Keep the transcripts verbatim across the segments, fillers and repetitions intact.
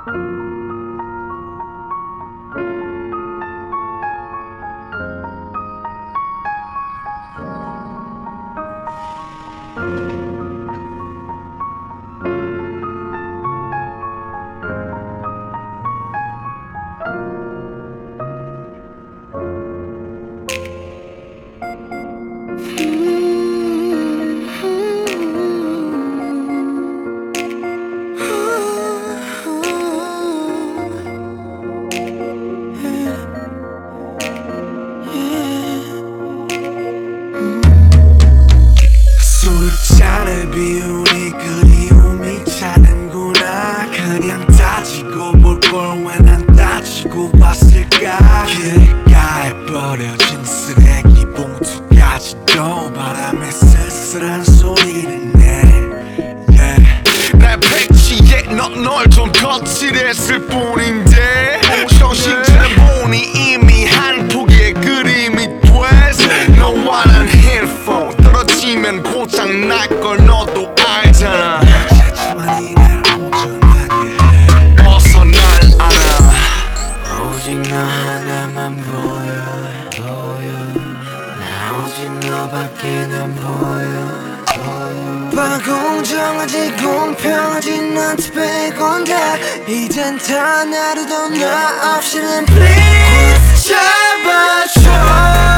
술잔을 비우니 그리움이 차는구나. 그냥 따지고 볼 걸 왜 난 따지고 봤을까. 길가에 버려진 쓰레기 봉투까지도 바람에 쓸쓸한 소리를 내. yeah. 내 백지에 넌 널 좀 거칠했을 뿐인데 형식들은 보니 이미 한 폭의 그림이 됐어. 너와 난 헤드폰 떨어지면 고장 날걸 너도 알잖아. 자꾸만 이날 온전하게 해. 어서 날 알아. 오직 너 하나만 보여 보여. 나 오직 너밖에 난 보여 보여. 봐 공정하지 공평하지 너한테 빼곤다. 이젠 단 하루도 나 없이는 please 잡아줘.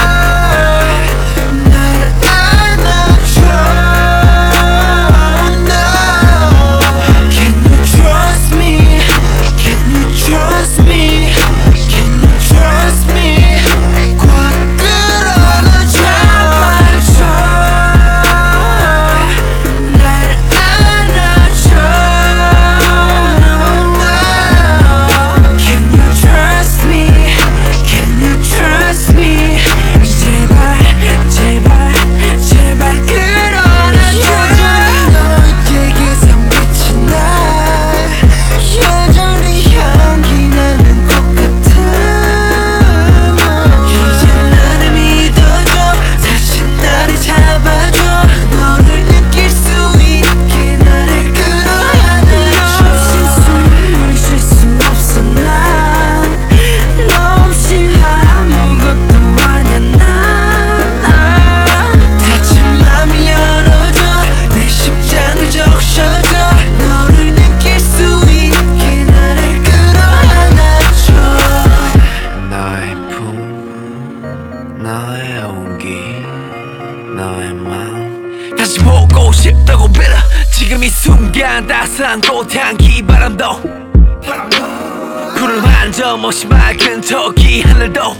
너의 온기 너의 마음 다시 보고 싶다고 빌어. 지금 이 순간 따스한 꽃향기 바람도 구름 한 점 없이 맑은 저기 하늘도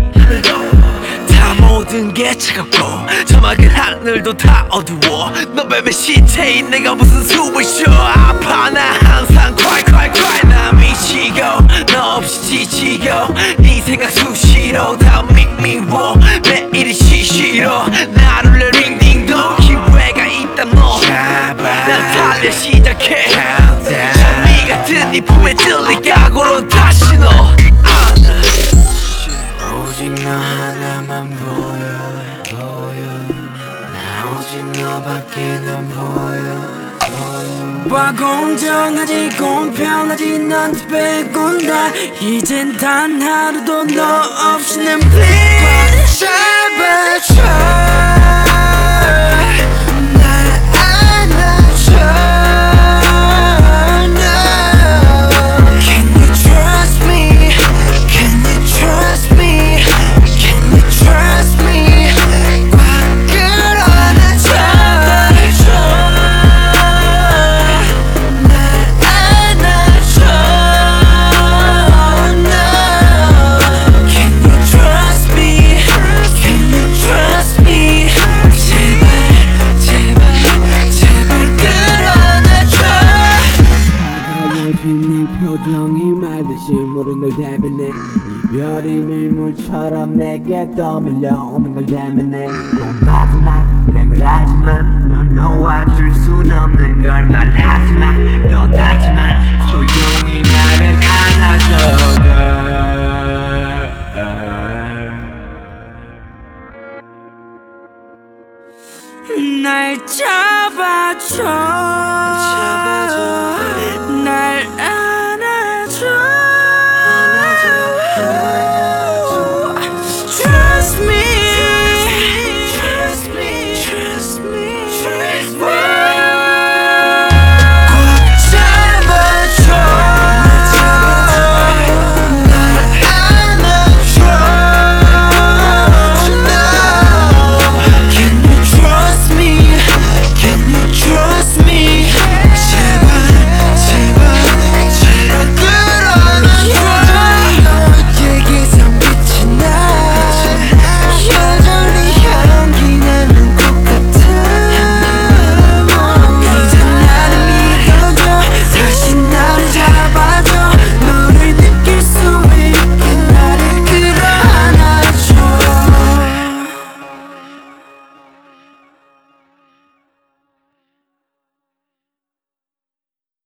다 모든 게 차갑고 저 맑은 하늘도 다 어두워. 너 뱀의 시체인 내가 무슨 숨을 쉬어. 아파 나 항상 cry cry cry. 나 미치고 너 없이 지치고 네 생각 수시로 다 미미워. 매일이 시시로 나를 링딩동 기회가 있다 너. 난 달려 시작해 장미 같은 네 품에 들릴 각오로 다시 너 안아. 오직 너 하나만 보여 보여. 나 오직 너밖에 난 보여 보여. 봐 공정하지 공평하지 너한테 빼곤다. 이젠 단 하루도 너 없이는 please 잡아줘. 표정이 말듯이 모든 걸 대변해. 이별이 밀물처럼 내게 떠밀려오는 걸 대면해. 넌 마지막 내걸 알지만 넌 놓아줄 순 없는 걸 말하지만 넌 하지만 조용히 나를 안아줘. 날 잡아줘 잡아줘.